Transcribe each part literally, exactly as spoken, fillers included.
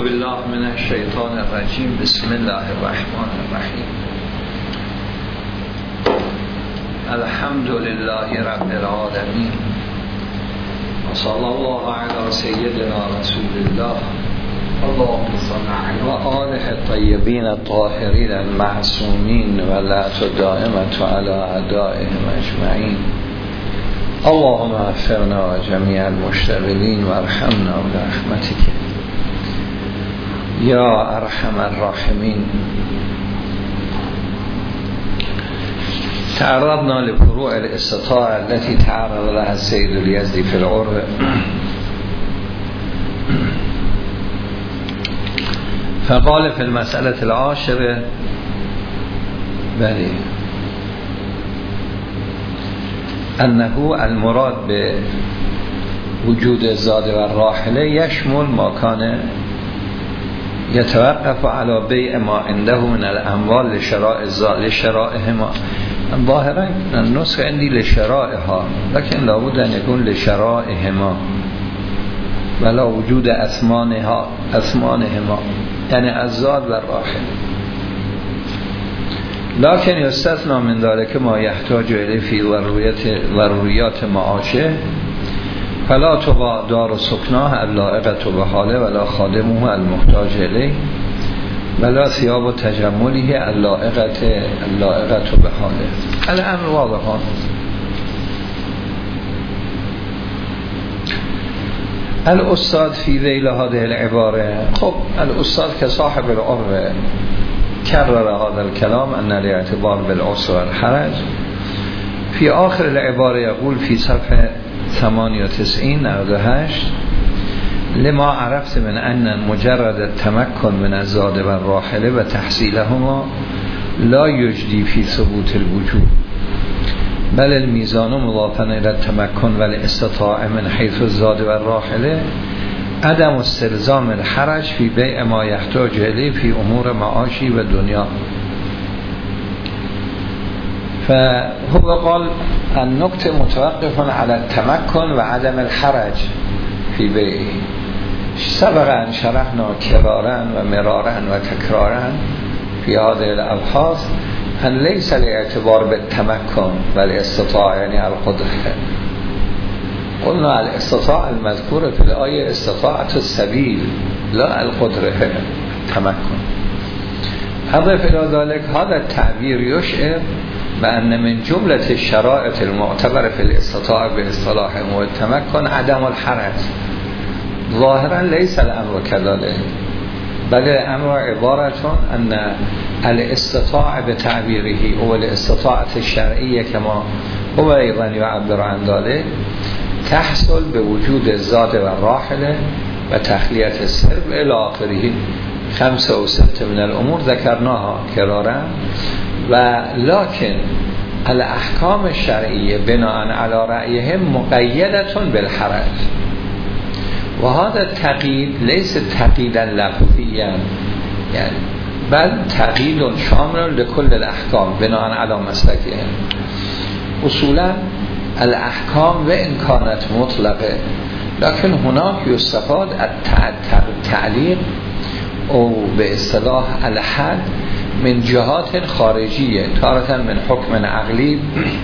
بالله من الشیطان الرجیم. بسم الله الرحمن الرحیم. الحمد لله رب العالمین و صلی الله علی سیدنا رسول الله و آله الطیبین الطاهرین المعصومین و لعنت دائمة علی اعدائهم اجمعین. اللهم اغفرنا و جمیع المشتغلین و ارحمنا برحمتک یا ارحم الراحمین. تعرضنا لفروع الاستطاعة التي تعرض لها السيد اليزدي في العرب، فقال في المسألة العاشرة بلي أنه المراد بوجود الزاد والراحلة يشمل ما كان يتوقف على بيع ما عنده من الأموال لشراء الزاد لشرائهما. ظاهرا النسخ عندي لشرائها، لكن لابد أن يكون لشرائهما ولا وجود أثمانها أثمانهما، يعني الزاد والراحل. لكن يستثنى من ذلك ما يحتاج إليه في ضروريات معاشه، فلا تباع دار سكناه اللائقة بحاله ولا خادمه المحتاج إليه ولا ثياب تجمله اللائقة اللائقة بحاله. الأمر واضح. الأستاذ في ذيل هذه العبارة، خب الأستاذ كصاحب العرب كرر هذا الكلام أن الاعتبار بالعسر والحرج. في آخر العبارة يقول في صفحة ثمانية وتسعين نود و هشت: لما عرفت من أن مجرد التمكن من الزاد والراحله و تحصیلهما لا يجدي في ثبوت الوجود، بل الميزان مضافا إلى التمكن والاستطاعة من حيث الزاد والراحله عدم استلزام الحرج في بيع ما يحتاج إليه في أمور معاشي و دنیا. فهو قال النكتة متوقف على التمكن و عدم الحرج في بيعه. سبق أن شرحنا كرارا و مرارا و تكرارا في هذه الأبحاث أن ليس الاعتبار بالتمكن والاستطاعة يعني القدرة. قلنا الاستطاعة المذكورة في الآية استطاعة السبيل لا القدرة التمكن. أضف إلى ذلك هذا التعبير يشعر بأن من جملة الشرائط المعتبرة في الاستطاعة باصطلاحهم والتمكن عدم الحرج. ظاهرا ليس الأمر كذلك، بل الأمر عبارة أن الاستطاعة بتعبيره هو الاستطاعة الشرعية كما هو أيضا يعبر عن ذلك تحصل بوجود الزاد والراحلة وتخلية السرب إلى آخره. خمسة وستة من الأمور ذكرناها كرارا، ولكن الأحكام الشرعية بناء على رأيهم مقيدة بالحرج، وهذا التقييد ليس تقييدا لفظيا يعني، بل تقييد شامل لكل الأحكام بناء على مسلكهم. أصولا الأحكام وإن كانت مطلقة، لكن هناك يستفاد التعليق أو باصطلاح الحد من جهات خارجية، تارة من حكم عقلي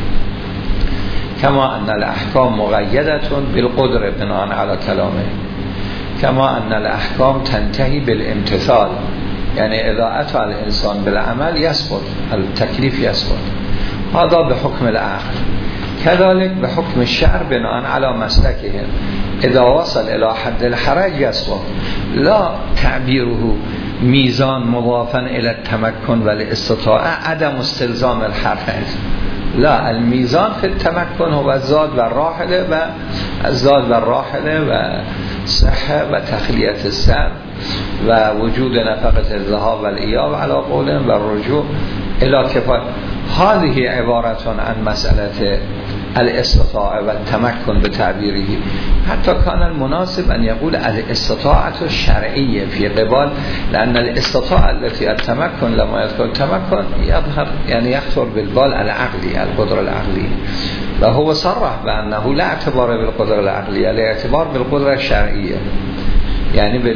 كما أن الأحكام مقيدة بالقدرة بناء على كلامه، كما أن الأحكام تنتهي بالامتثال، يعني إذا أتى الإنسان بالعمل يسقط التكليف يسقط. هذا بحكم العقل. كذلك بحكم الشرع بناء على مسلكهم إذا وصل إلى حد الحرج يسقط. لا تعبيره ميزان مضافا إلى التمكن والاستطاعة عدم استلزام الحرج، لا، الميزان في التمكن هو الزاد والراحله و الزاد والراحله و صحة و تخلیة السر و وجود نفقة الذهاب والإياب على قولهم و الرجوع إلى كفاية. هذه عبارة عن مسألة الاستطاعة والتمكن بتعبيره. حتى كان المناسب أن يقول الاستطاعة الشرعية في قبال، لأن الاستطاعة التي التمكن لما يذكر التمكن يظهر يعني يخطر بالبال العقلي القدرة العقلية، وهو صرح بأنه لا اعتبار بالقدرة العقلية، لا اعتبار بالقدرة الشرعية. یعنی به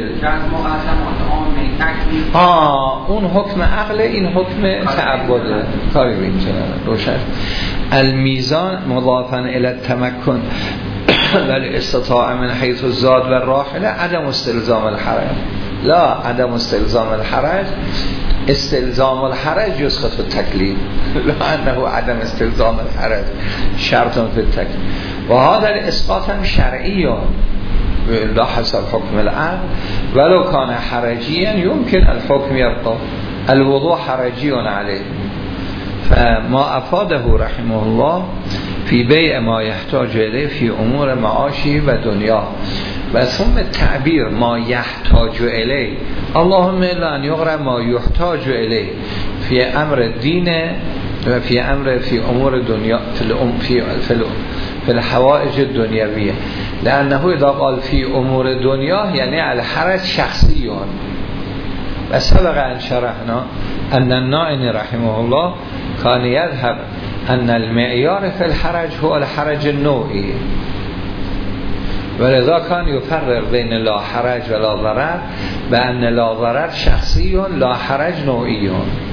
آه اون حکم عقل، این حکم تعبده، کاری به این چنانه روشن. المیزان مضافا الی التمکن ولی استطاع من حیث الزاد و راحله عدم استلزام الحرج. لا، عدم استلزام الحرج، استلزام الحرج یسقط التکلیف، لا انه عدم استلزام الحرج شرط فی التکلیف. و هذا الاسقاط هم شرعی لا حسب حکم العقل ولو کان حرجیا يمكن الحكم يبقى. الوضوء حرجی علیه. فما افاده رحمه الله فی بیع ما یحتاج الیه فی امور معاشی و دنیا. و ثم تعبیر ما یحتاج الیه، اللهم الا ان یغره ما یحتاج الیه فی امر دین و فی امر فی امور دنیا فی الام فی فی فی الحوائج الدنیویه. لانه اذا قال فی امور دنیا یعنی الحرج شخصی. و سبق ان شرحنا ان النائن رحمه الله کان یذهب ان المعیار فی الحرج هو الحرج النوعی، ولذا کان یفرق بین لا حرج و لا ضرر بان لا ضرر شخصی لا حرج نوعی.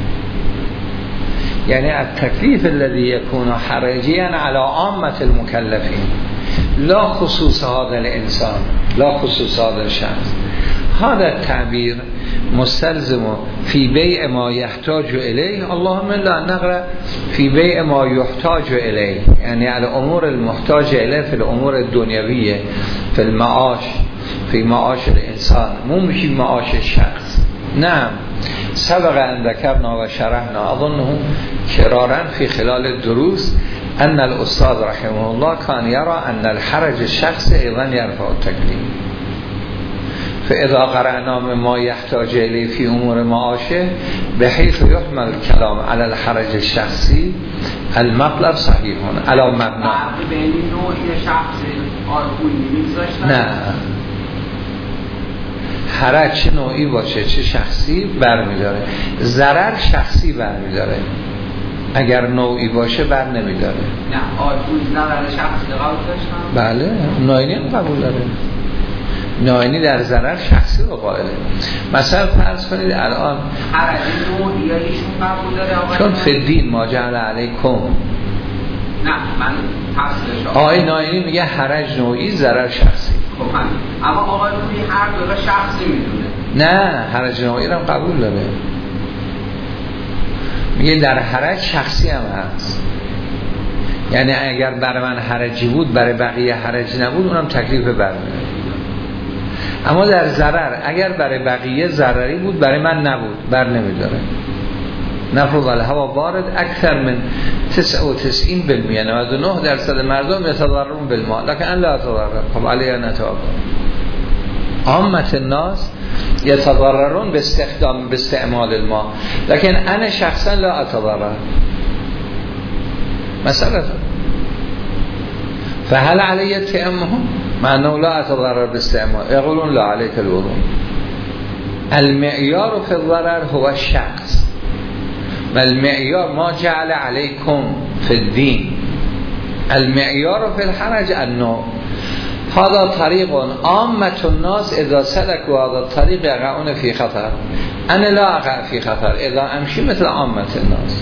یعنی التکلیف الذي يكون حرجيا على عامة المكلفين لا خصوص هذا الانسان، لا خصوص هذا الشخص. هذا التعبير مستلزم في بيع ما يحتاج إليه، اللهم لا نقرأ في بيع ما يحتاج إليه، يعني على أمور المحتاج إليه في الأمور الدنيوية، في المعاش، في معاش الإنسان، مو في معاش الشخص. نعم سبق أن ذكرنا وشرحنا أظنه كرارا في خلال الدروس أن الأستاذ رحمه الله كان يرى أن الحرج الشخص أيضا يرفع التكليف. فإذا قرأنا ما يحتاج إليه في أمور معاشه بحيث يحمل الكلام على الحرج الشخصي المطلب صحيح على مبنى. نه، حرج چه نوعی باشه چه شخصی برمیداره، ضرر شخصی برمیداره، اگر نوعی باشه بر نمیداره. نه آدوز ضرر شخصی قبول داشتن؟ بله نوعی هم قبول داره. نوعی در ضرر شخصی رو قائله. مثلا فرض کنید الان حرج نوعی یا ایشون قبول داره چون فدین ما جعل علیکم. نه من تفسیرش آقای ناینی میگه حرج نوعی ضرر شخصی. خب اما آقای نوعی هر دو شخصی میدونه. نه حرج نوعی رو قبول داره، میگه در حرج شخصی هم هست، یعنی اگر برای من حرجی بود برای بقیه حرج نبود اونم تکلیف برمیاد. اما در ضرر اگر برای بقیه ضرری بود برای من نبود بر نمیداره. نفع و الهوا وارد اکثر من تسعة وتسعين بالمئة نود و نه درصد مردم یتضررون بالماء لکن ان لا یتضرر. خب علیه نتوقع عامة الناس یتضررون باستخدام باستعمال الماء لكن انا شخصا لا اتضرر. مثلا فهل علی تیمم مع انه لا اتضرر باستعمال يقولون لا عليك الوضوء. المعيار في الضرر هو الشخص والمعيار ما جعل عليكم في الدين. المعيار في الحرج النوع. هذا طريق عامة الناس إذا سلكوا هذا الطريق يقعون في خطر. أنا لا أقع في خطر إذا أمشي مثل عامة الناس.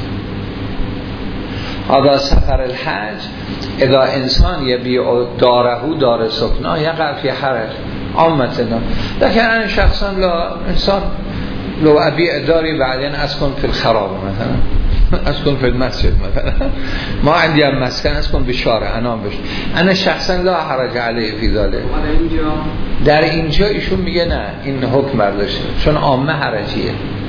هذا سفر الحج اذا انسان يبيع داره دار سكنه يقع في حرج عامة الناس. لكن أنا شخصا لا انسان لو أبيع داري بعدين أسكن في الخراب مثلا، أسكن في المسجد مثلا، ما عندي مسكن أسكن بالشارع أنام بش، أنا شخصا لا حرج عليه في ذلك. در اینجا ایشون میگه نه این حکم برداشته چون عامه حرجیه.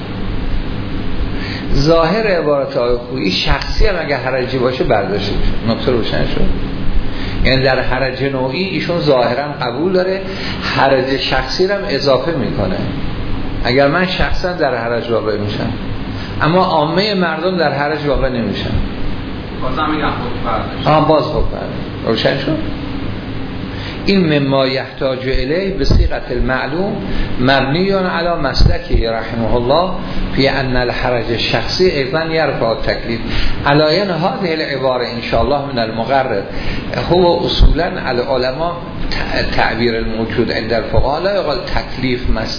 ظاهر عبارت های خویی شخصی هم اگه حرجی باشه برداشته میشه. نکته روشن شد. یعنی در حرج نوعی ایشون ظاهرا قبول داره، حرج شخصی رو هم اضافه میکنه. اگر من شخصا در حرج واقع میشم اما عامه مردم در حرج واقع نمیشن. بازم میگم خود برداشت. آه باز خود برداشت. روشن شد. این مما یحتاج الیه به صیغه المعلوم مبنی علی مسلکی رحمه الله فی ان الحرج الشخصی ایضا یرفع التکلیف علاین هذه العباره ان شاء الله من المقرر. هو اصولا العلماء تعبیر الموجود عند الفقهاء لا يقال تکلیف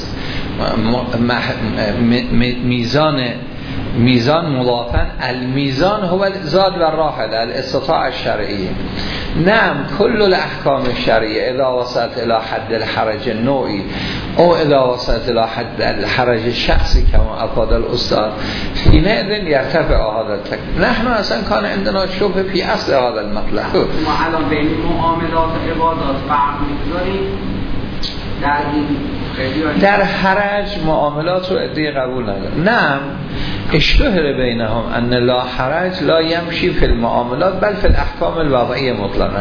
میزان میزان مضافن المیزان هو زاد و راحل الاستطاع الشرعیه. نعم كل الاحکام الشرعیه اذا وصلت الى حد الحرج النوعی او اذا وصلت الى حد الحرج الشخصی كما افاد الاستاذ حينئذ يرتفع هذا التكليف. نحن اصلا كان عندنا شبه في اصل هذا المطلب. ما الان بین معاملات عبادات فرق می‌ذاریم در این در حرج معاملات رو عده قبول نداره. نعم اشتهر بینهم ان لا حرج لا يمشي في المعاملات بل في الاحکام الوضعیه مطلقا.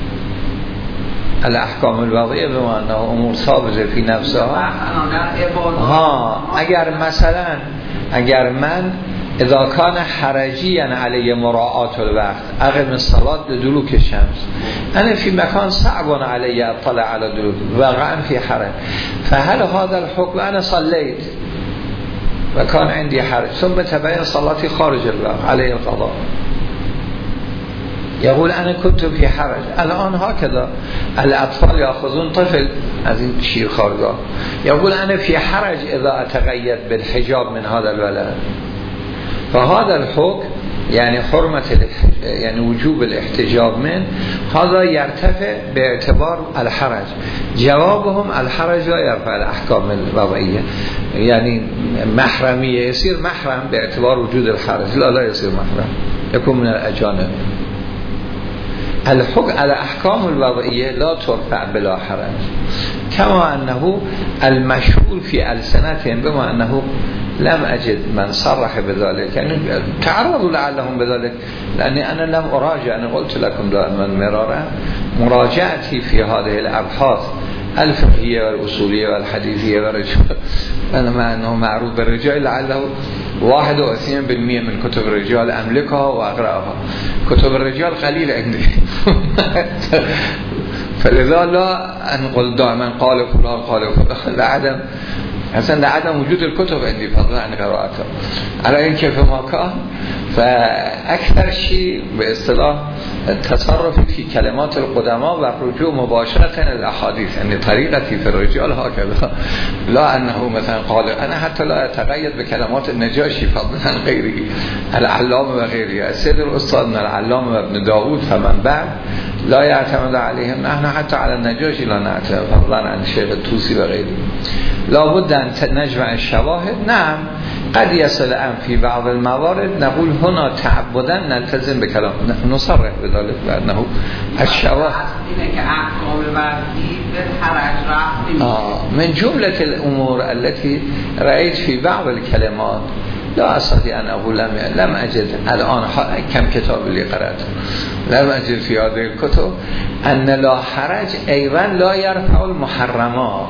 الاحکام الوضعیه به معنی امور ثابته فی نفسها. ها اگر مثلا اگر من اذا کان حرجی یعنی علی مراعات الوقت اقم الصلاة لدلوک الشمس انا فی مکان صعب علی اطلع علی دلوک واقعا فی حرج فهل هذا الحكم انا صليت وكان عندي حرج ثم تبين صلاتي خارج الوقت عليه القضاء يقول انا كنت في حرج. الان هكذا الاطفال ياخذون طفل از این شیر خارگاه يقول انا في حرج اذا اتقيد بالحجاب من هذا الولد فهذا الحكم يعني حرمة يعني وجوب الاحتجاب من هذا يرتفع باعتبار الحرج. جوابهم الحرج لا يرفع الأحكام الوضعية يعني محرمية يصير محرم باعتبار وجود الحرج لا لا يصير محرم يكون من الأجانب. الحكم على أحكام الوضعية لا ترفع بلا حرج كما أنه المشهور في ألسنتهم بما أنه لم أجد من صرح بذلك يعني تعرضوا لعلهم بذلك لأني أنا لم أراجع. أنا قلت لكم دائما مرارا مراجعتي في هذه الأبحاث الفقهية والأصولية والحديثية والرجال أنا مع أنه معروف بالرجال لعله واحد وعشرين بالمئة من كتب الرجال أملكها وأقرأها. كتب الرجال قليل عندي فلذا لا أنقل دائما قال فلان قال فلان لعدم اصلا لعدم وجود الكتب عندي فضلا عن قراءتها على این کیف ما کان فاکثر شيء به اصطلاح تصرف في كلمات القدماء و رجوع مباشرة الاحاديث يعني طريقتي في الرجال هكذا لا انه مثلا قال انا حتى لا اتقيد بكلمات النجاشي فضلا عن غيره العلامه و غيره السيد الاستاذ من العلامه ابن داود فمن بعد لا يعتمد عليهم نحن حتى على النجاشي لا نعتمد فضلا عن الشيخ الطوسي و غيره. لابد أن نجمع الشواهد. نعم قد يصل أن في بعض الموارد نقول هنا تعبدا نلتزم بكلام نصرح بذلك لأنه الشواهد آه من جملة الأمور التي رأيت في بعض الكلمات لا أستطيع أن أقول لم, لم أجد الآن كم كتاب اللي قرأته لم أجد في هذه الكتب أن لا حرج أيضا لا يرفع المحرمات.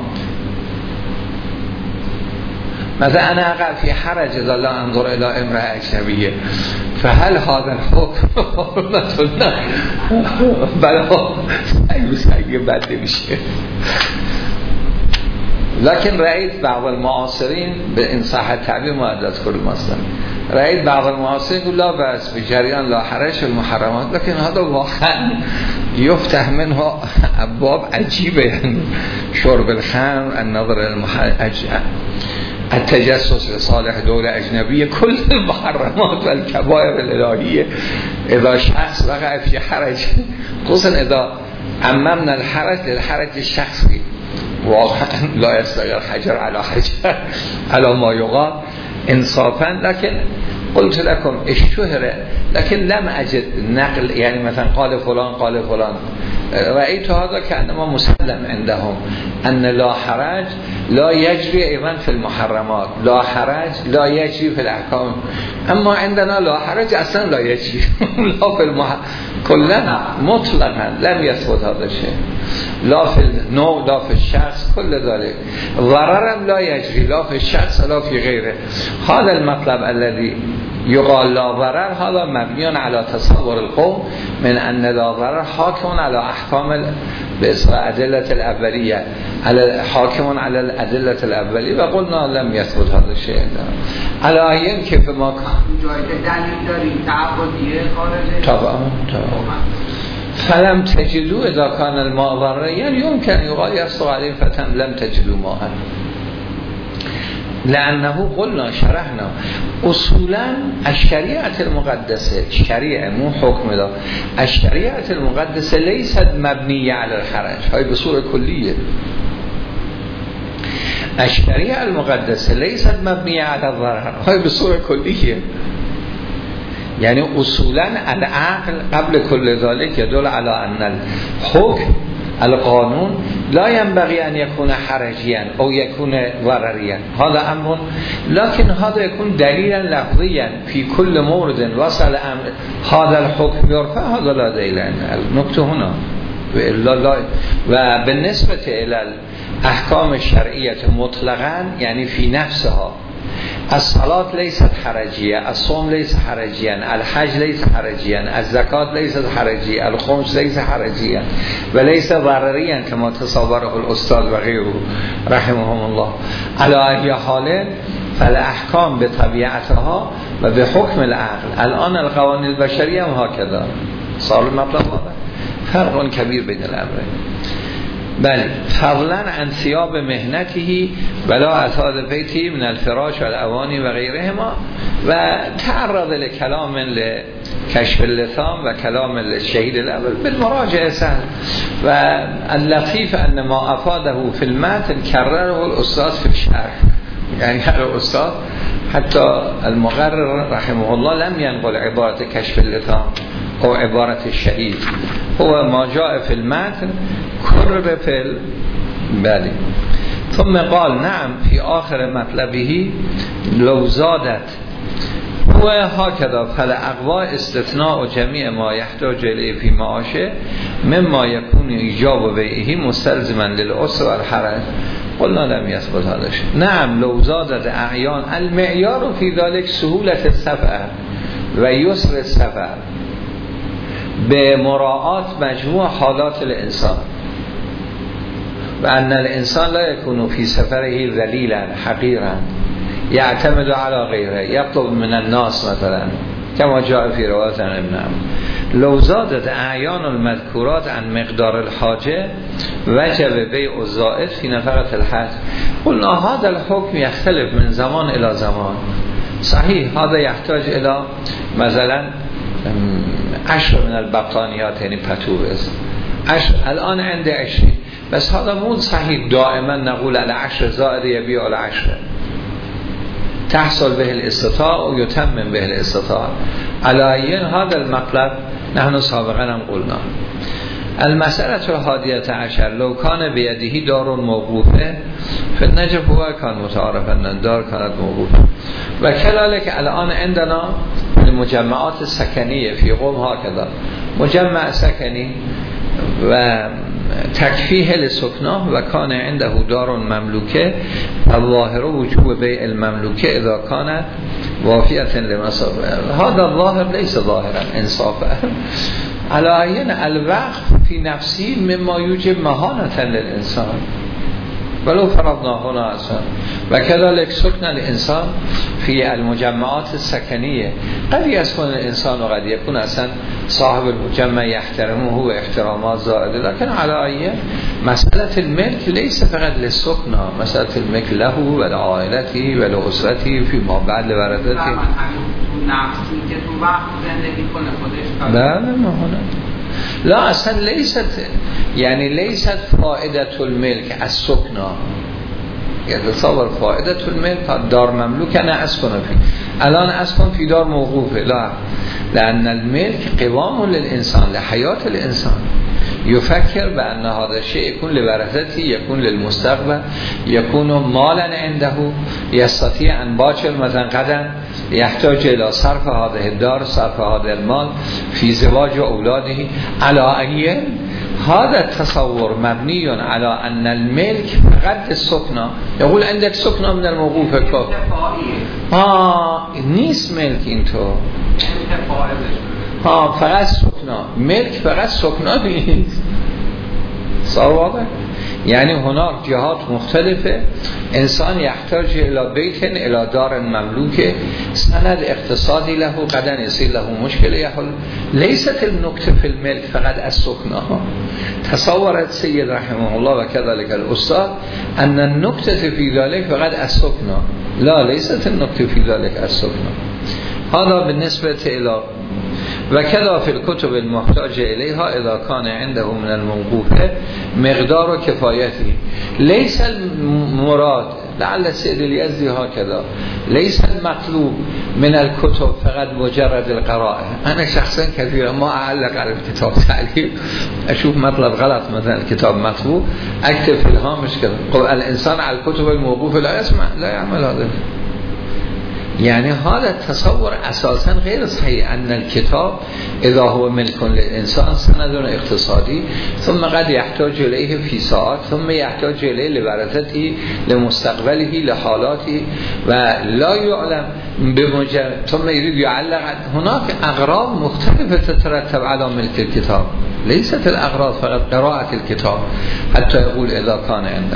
مثلا أنا أقع في حرج إذا لا أنظر إلى امرأة أجنبية فهل هذا الحكم حرمة الله بلا سعي سعي بعد بشيء. لكن رأيت بعض المعاصرين بإن صح التعبير ما أدت كل مثلا رأيت بعض المعاصرين يقول لا بأس بجريان لا حرج المحرمات لكن هذا واقعا يفتح منه أبواب عجيبة يعني شرب الخمر النظر للمحرم التجسس لصالح دولة أجنبية كل المحرمات والكبائر الإلهية إذا شخص وقع في حرج خصوصا إذا عممنا الحرج للحرج الشخصي واقعا لا يستغل حجر على حجر على ما يقال انصافا. لكن قلت لكم اشتهر لكن لم أجد نقل يعني مثلا قال فلان قال فلان رأيت هذا كأنما مسلم عندهم أن لا حرج لا يجري أيضا في المحرمات لا حرج لا يجري في الأحكام أما عندنا لا حرج أصلا لا يجري لا في المح... كلنا مطلقا لم يثبت هذا الشيء لا في النوع لا في الشخص كل ذلك ضررا لا يجري لا في الشخص لا في غيره. هذا المطلب الذي یقال لا ضرر هذا مبنی علی تصور القوم من ان لا ضرر حاکم علی احکام به اصطلاح ادله الاولیه علی حاکم علی الادله الاولیه و قلنا لم یثبت هذا الشيء علی این که ما جای دلیل داریم تعبدیه خارجه طبعا طبعا فلم تجدو اذا كان الماء ضرر يعني يمكن يقال يصدق عليه فتن لم تجدو ماء لانه قلنا شرحنا اصولا الشریعت المقدسه شریعه مو حکم دا الشریعت المقدسه لیست مبنیه علی الحرج های به صورت کلیه الشریعه المقدسه لیست مبنیه علی الضرر های به صورت کلیه یعنی اصولا العقل قبل کل ذلك يدل على ان الحكم القانون لا ينبغي ان يكون حرجيا او يكون ضرريا هذا امر لكن هذا يكون دليلا لفظيا في كل مورد وصل امر هذا الحكم يرفع هذا لا دليل النقطه هنا و بالنسبه الى الاحکام الشرعيه مطلقا يعني في نفسها الصلاة ليست حرجية الصوم ليس حرجيا الحج ليس حرجيا الزكاة ليست حرجية الخمس ليس حرجيا وليس ضرريا كما تصوره الأستاذ وغيره رحمهم الله على أي حال فالأحكام بطبيعتها وبحكم العقل الآن القوانين البشرية هكذا صار المطلب هذا فرق كبير بين الأمرين بله فضلا عن ثياب مهنته ولا اثاث بیتی من الفراش و الاوانی و غیرهما و تعرض لكلام لكشف اللثام و کلام الشهید الاول بالمراجعه سهل و اللطيف ان ما افاده في المتن كرره الاستاذ في الشرح يعني الاستاذ حتى المقرر رحمه الله لم ينقل عبارة كشف اللثام او عبارة الشهید هو ما جاء في المتن كرر في بله ثم قال نعم في آخر مطلبه لو زادت هو هكذا فالأقوى استثناء جميع ما يحتاج إليه في معاشه مما يكون إيجاب بيعه مستلزما للأسر والحرج قلنا لم يثبت هذا الشيء نعم لو زادت أعيان المعيار في ذلك سهولة السفر ويسر السفر بمراعاة مجموع حالات الإنسان وأن الإنسان لا يكون في سفره ذليلا حقيرا يعتمد على غيره يطلب من الناس مثلا كما جاء في رواية عن ابن عمر لو زادت أعيان المذكورات عن مقدار الحاجة وجب بيع الزائد في نفقة الحج قلنا هذا الحكم يختلف من زمان إلى زمان صحيح هذا يحتاج إلى مثلا عشر من البطانيات يعني باتوبس عشر الآن عند عشرين بس هذا مو صحيح دائما نقول على عشر زائد يبيع على عشر تحصل به الاستطاع ويتمم به الاستطاع على أين هذا المطلب نحن سابقا هم قلنا المسألة الحادية عشر لو كان بيده دار موقوفة فالنجف هو كان متعارفا أن الدار كانت موقوفة وكذلك الآن عندنا المجمعات السكنية في قوم هكذا مجمع سكني و تکفیه لسکناه و کان عنده دار مملوکه الظاهر وجوب بیع المملوکه اذا کانت وافیة لمصابه هذا الظاهر ليس ظاهرا انصافا على عین الوقف في نفسه مما يوجب مهانة للإنسان ولو فرضنا هنا اصلا وكذلك سكن الانسان في المجمعات السكنيه قد يكون الانسان وقد يكون اصلا صاحب المجمع يحترمه واحترامات زائده لكن على اي مساله الملك ليس فقط للسكن مساله الملك له ولعائلته ولاسرته فيما بعد لورثته نفسی که تو وقت زندگی کنه خودش لا ما هنا لا اصلا لیست یعنی لیست فائدة الملک از سکنا یعنی تصور فائدة الملک دار مملوک نه اسکن فی الان اسکن فی دار موقوفه لا لأن الملك قوام للإنسان لحياة الإنسان يفكر بأن هذا الشيء يكون لورثته يكون للمستقبل يكون مالا عنده يستطيع أن باكر مثلا غدا يحتاج إلى صرف هذه الدار صرف هذا المال في زواج أولاده على أي هذا التصور مبني على أن الملك فقط السكنة يقول عندك سكنة من الموقوف كافر آه نیست ملک اینطور، ها فقط سکنا، ملک فقط سکنا نیست. صحابه یعنی هناك جهات مختلفه. انسان يحتاج الى بيت الى دار مملوك سند اقتصادي له قدن يصير له مشكله يحل. ليست النكته في الملك فقط السكنه. تصورت سيد رحمه الله وكذلك الاستاذ ان النكته في ذلك فقط السكنه، لا ليست النكته في ذلك السكنه. هذا بالنسبه الى وكذا في الكتب المحتاج إليها إذا كان عنده من الموقوف مقدار كفايته. ليس المراد لعل السيد اليزدي هكذا ليس المطلوب من الكتب فقط مجرد القراءة. أنا شخصا كثيرا ما أعلق على الكتاب تعليق، أشوف مطلب غلط مثلا الكتاب مطلوب أكتب في الهامش كذا. الإنسان على الكتب الموقوف لا يسمع لا يعمل هذا. يعني هذا التصور أساسا غير صحيح أن الكتاب إذا هو ملك للإنسان سند اقتصادي ثم قد يحتاج إليه في ساعات ثم يحتاج إليه لورثته لمستقبله لحالاته ولا يعلم بمجرد ثم يريد يعلق. هناك أغراض مختلفة تترتب على ملك الكتاب، ليست الأغراض فقط قراءة الكتاب حتى يقول إذا كان عنده.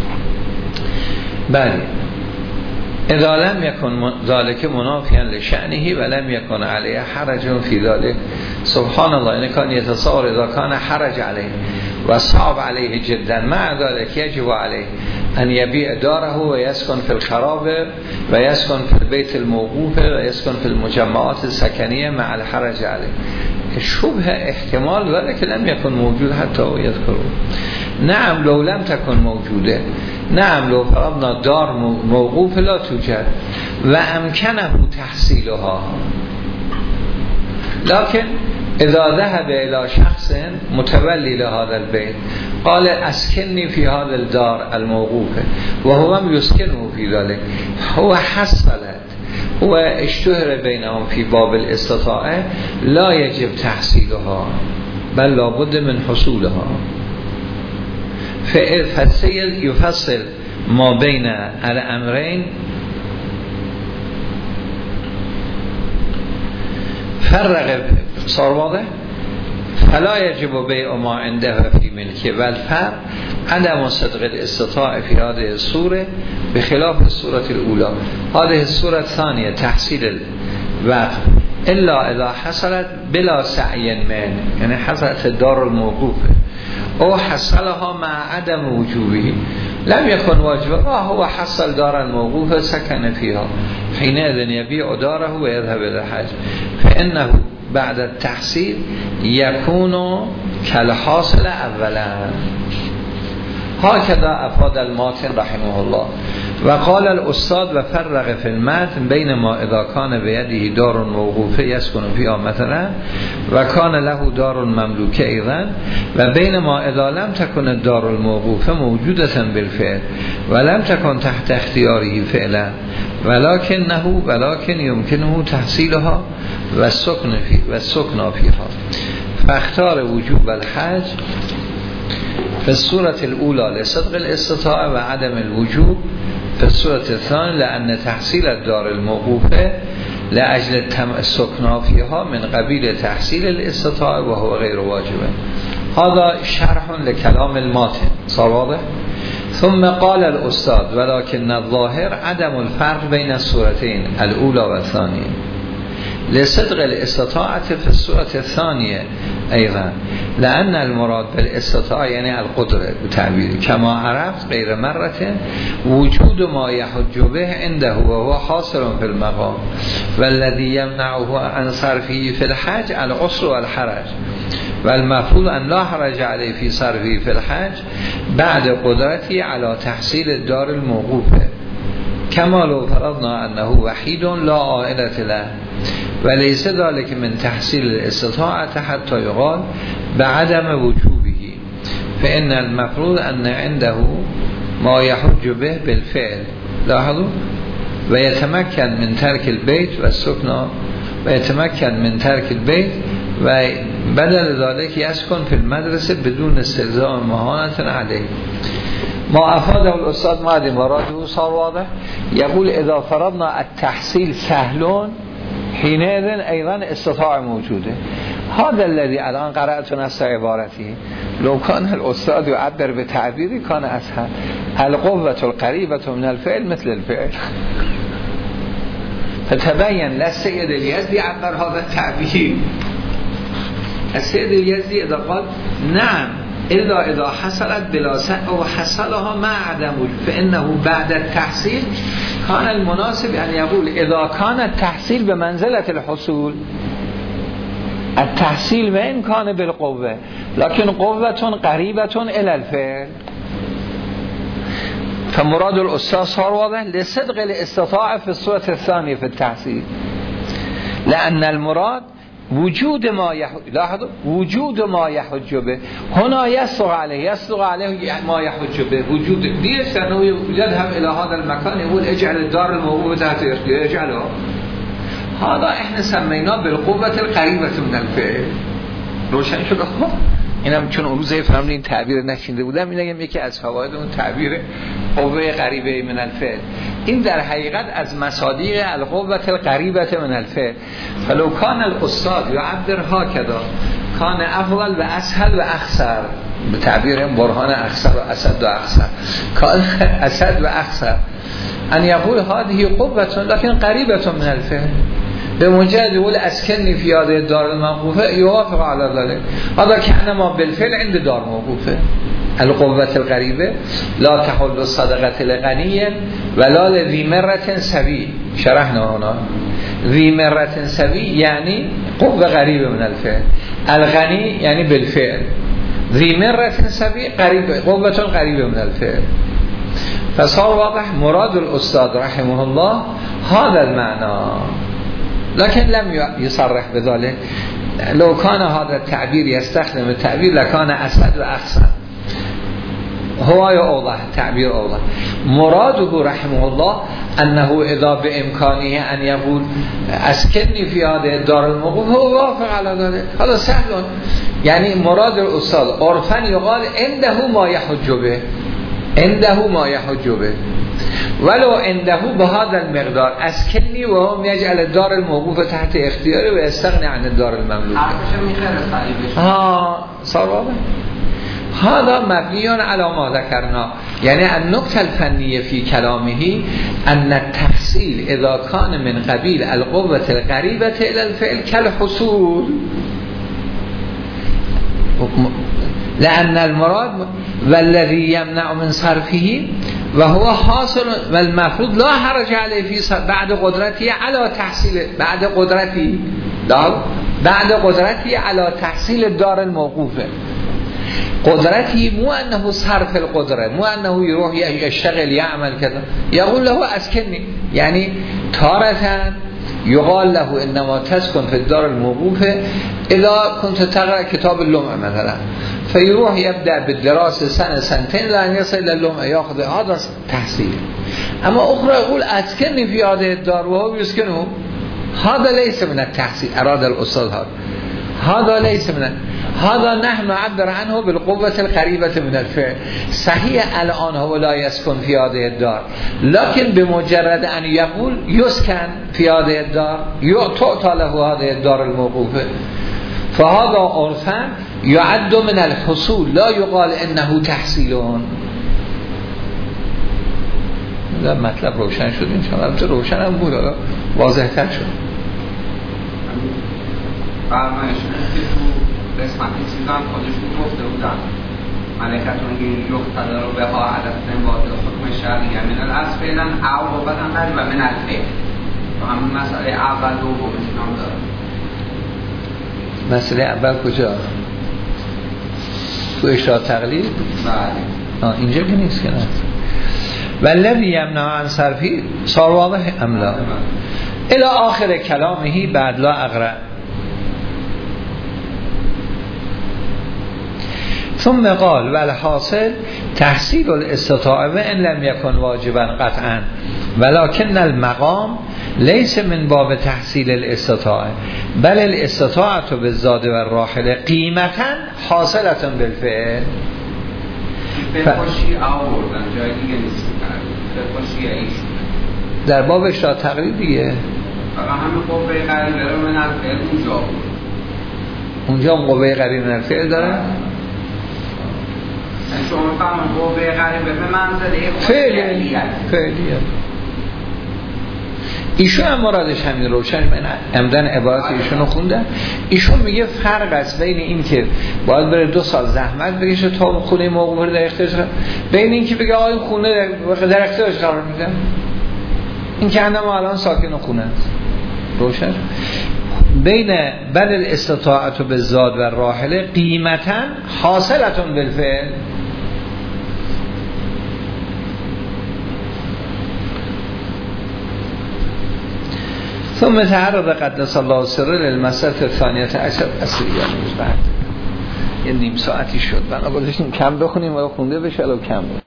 بله اذا لم يكن ذلك منافيا لشأنه ولم يكن عليه حرج في ذلك. سبحان الله، إن كان يتصور إذا كان حرج عليه وصعب عليه جدا مع ذلك يجب عليه أن يبيع داره ويسكن في الخراب ويسكن في البيت الموقوف ويسكن في المجمعات السكنية مع الحرج عليه. شبه احتمال ذلك لم يكن موجود حتى يذكره. نعم لو لم تكن موجوده، نعم لو فرضنا دار موقوف لا توجد و امکنه تحصیلها، لكن اذا ذهب الى شخص متولی لهذا البيت قال اسكنني في هذا الدار الموقوفه وهو يسكنه في ذلك، هو حصلت هو اشتهر بينهم في باب الاستطاعه لا يجب تحصيلها بل لابد من حصولها. فالسيد يفصل ما بين الامرين فرق صار واضح. فلا يجب بيع ما عنده في ملكه والفرق عدم صدق الاستطاعة في هذه الصورة بخلاف الصورة الأولى. هذه الصورة الثانية تحصيل الوقف إلا إذا حصلت بلا سعي من، يعني حصلت الدار الموقوفة او حصلها مع عدم وجوبه لم يكن واجبا، هو حصل دار الموقوفة سكن فيها حينئذ يبيع داره ويذهب إلى الحج، فإنه بعد التحصيل يكون كالحاصل اولا. هكذا افاد الماتن رحمه الله. وقال الاستاذ وفرق في المتن بين ما اذا كان بيده دار موقوفه يسكن فيها مثلا وكان له دار مملوكه ايضا و بين ما اذا لم تكن الدار الموقوفه موجوده بالفعل ولم تكن تحت اختیاره فعلا ولكنه ولكن يمكنه تحصيلها والسكن فيه والسكن فيها. فاختار وجوب الحج في الصورة الأولى لصدق الاستطاعة وعدم الوجوب في الصورة الثانية لأن تحصيل الدار الموقوفة لأجل السكن فيها من قبيل تحصيل الاستطاعة وهو غير واجب. هذا شرح لكلام الماتن صار واضح. ثم قال الأستاذ ولكن الظاهر عدم الفرق بين الصورتين الأولى والثانية لصدق الاستطاعة في الصورة الثانية أيضا لأن المراد بالاستطاعة يعني القدرة بتعبير كما عرفت غير مرة وجود ما يحج به عنده وهو حاصل في المقام والذي يمنعه عن صرفه في الحج العسر والحرج والمفروض أن لا حرج عليه في صرفه في الحج بعد قدرته على تحصيل الدار الموقوفة كما لو فرضنا أنه وحيد لا عائلة له وليس ذلك من تحصيل الاستطاعة حتى يقال بعدم وجوبه فإن المفروض أن عنده ما يحج به بالفعل لاحظوا ويتمكن من ترك البيت والسكن ويتمكن من ترك البيت وبدل ذلك يسكن في المدرسة بدون استلزام مهانة عليه. ما افاده الاستاذ معدی مراده صار واضح. يقول اذا فرضنا التحصيل سهل حينئذ ايضا استطاع موجوده. هذا الذي الان قرأت نص عبارته لو كان الاستاذ يعبر بتعبيري كان اسهل. القوة القريبة من الفعل مثل الفعل. فتبين للسيد اليزدي عبر هذا التعبير. السيد اليزدي إذا قال نعم إذا إذا حصلت بلا سقف أو حصلها ما عدم فإنه بعد التحصيل كان المناسب أن يقول إذا كان التحصيل بمنزلة الحصول. التحصيل وإن كان بالقوة لكن قوة قريبة إلى الفعل. فمراد الأستاذ صار واضح لصدق الاستطاعة في الصورة الثانية في التحصيل، لأن المراد وجود ما يحج لاحظوا وجود ما يحج به هنا يسلغ عليه يسلغ عليه ما يحج به وجود ليش لأنه يذهب إلى هذا المكان يقول اجعل الدار الموقوفة تحت اختياره اجعله. هذا احنا سميناه بالقوة القريبة من الفعل. روشن شد؟ اینم چون اون روزه فهمیدین تعبیر نشینده بودم اینم یکی از فواید اون تعبیر قوه قریبه من الفعل. این در حقیقت از مصادیق القوه القریبه من الفعل. فلو کان الاستاذ یعبر هکذا کان افضل و اسهل و اخسر به تعبیر برهان اخسر و اسد و اخسر کان اسد و اخسر ان یقول هذه قوه لكن قریبه من الفعل. به مجرد يقول اسكنني في هذه الدار الموقوفه يوافق على ذلك. هذا كأنما بالفعل عند دار موقوفه. القوة القريبة لا تحل الصدقة لغني ولا لذي مرة سبي. شرحنا هنا ذي مرة سبي يعني قوة قريبة من الفعل. الغني يعني بالفعل. ذي مرة سبي قريبة قوة قريبة من الفعل. فصار واضح مراد الأستاذ رحمه الله هذا المعنى، لكن لم يصرح بذلك. لو كان هذا التعبير يستخدم التعبير لكان أسد وأخسر. هو أوضح تعبير أوضح. مراده رحمه الله أنه إذا بإمكانه أن يقول أسكنني في هذه الدار الموقوف هو وافق على ذلك. هذا سهل. يعني مراد الأستاذ عرفا يقال عنده ما يحج به عنده ما يحج به ولو عنده بهذا المقدار اسكنني وهم يجعل الدار الموقوفة تحت اختياره ويستغني عن الدار المملوكة. ها صار واضح. هذا مبني على ما ذكرنا. يعني النقطة الفنية في كلامه أن التحصيل إذا كان من قبيل القوة القريبة إلى الفعل كالحصول، لأن المراد والذي يمنع من صرفه وهو حاصل والمفروض لا حرج عليه في بعد قدرته على تحصيل بعد قدرته بعد قدرته على تحصيل الدار الموقوفة. قدرته مو أنه صرف القدرة، مو أنه يروح يشتغل يعمل كذا. يقول له أسكنني، يعني تارة يقال له إنما تسكن في الدار الموقوفة إذا كنت تقرأ كتاب اللمع مثلا، فيروح يبدأ بالدراسة سنة سنتين لأن يصل إلى اللمع يأخذ هذا تحصيل. أما أخرى يقول أسكنني في هذه الدار وهو يسكنه، هذا ليس من التحصيل. أراد الأستاذ هذا هذا ليس من هذا نحن نعبر عنه بالقوة القريبة من الفعل. صحيح الآن هو لا يسكن في هذه الدار، لكن بمجرد أن يقول يسكن في هذه الدار تعطى له هذه الدار الموقوفة، فهذا عرفا يعد من الحصول، لا يقال إنه تحصيلون. لا مطلب روشن شد إن شاء الله. روشن هم بود، واضح تر شد. فرمایش که تو قسمت چیزان خودشون گفته بودن ملکتون که یختده رو به ها عدد نباده حکم شرعی من الأصل فعلا او و بدن قریب و من الفعل و همون مسئله اول دو و مثلان داره. مسئله اول کجا؟ تو اشتراط تقلید؟ بله. اینجا که نیست که نه. والذی یمنع عن صرفی صار واضح ام لا؟ الى آخر کلامه بعد لا اقرأ. ثم قال والحاصل تحصيل الاستطاعة وإن لم يكن واجبا قطعا ولكن المقام ليس من باب تحصيل الاستطاعة بل الاستطاعة بالزاد والراحلة قيمة حاصلة بالفعل. فقهی آوردن جای دیگه نیست فقهی ایشون در باب اشراط تقلید دیگه فقط همین قوه قریبه رو من الفعل اونجا بود اونجا هم قوه قریبه من الفعل داره شما فهمون قوه قریبه به منزله فعلیت فعلیت ایشون هم مرادش همین روشن من عمدن عبارت ایشون رو خوندم. ایشون میگه فرق است بین این که باید بره دو سال زحمت بکشه تا خونه موقوف در اختیارش قرار بین این که بگه آقای خونه در, در اختیارش قرار میدم این که اندم الان ساکن خونه است روشن بین بل الاستطاعت به زاد و راحله قیمتا حاصلتون بالفعل ثم تعرض قدس الله سره للمسألة الثانية عشر اصلیه بعد یه نیم ساعتی شد بنا گذاشتیم کم بخونیم ولی خونده بشه الان کم